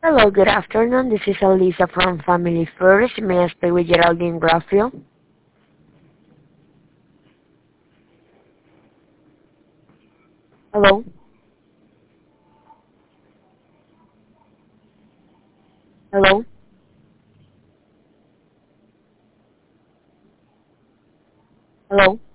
Hello, good afternoon. This is Elisa from Family First. May I speak with Geraldine Graffio? Hello? Hello? Hello?